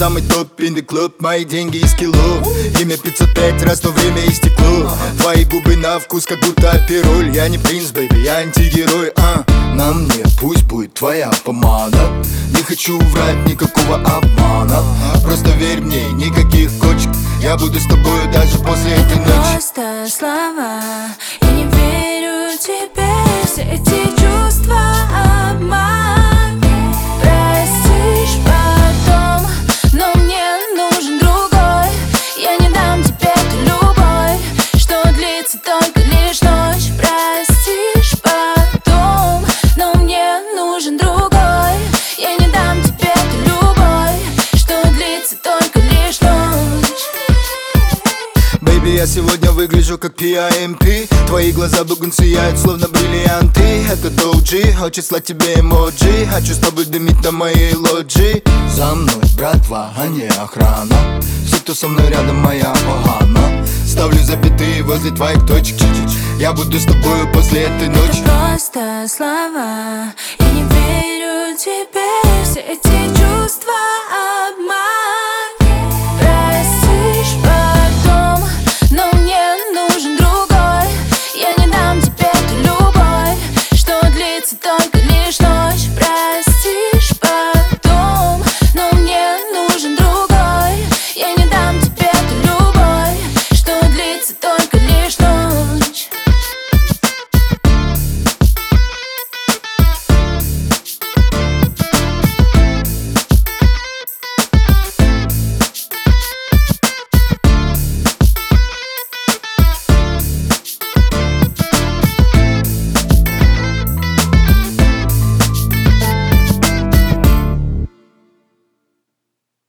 самый топ in the club, мои деньги из кило. Имя 505 раз, но время истекло. Твои губы на вкус, как будто апероль. Я не принц, бэйби, я антигерой. На мне пусть будет твоя помада. Не хочу врать, никакого обмана. Просто верь мне, никаких кочек. Я буду с тобой даже после этой ночи. Просто слова, я не верю тебе. Все эти чувства обман. Простишь потом, но мне нужен другой. Я не дам тебе эту любовь, что длится только лишь ночь. Простишь потом, но мне нужен другой. Я не дам тебе эту любовь, что длится только лишь ночь. Бэйби, я сегодня выгляжу как PIMP. Твои глаза бугун сияют, словно бриллианты. Это OG, хочет слать тебе эмоджи. Хочу с тобой дымить на моей лоджии. За мной братва, а не охрана. Все, кто со мной рядом, моя охана. Ставлю запятые возле твоих точек. Я буду с тобою после этой ночи. Просто слова, я не верю тебе. Все эти чувства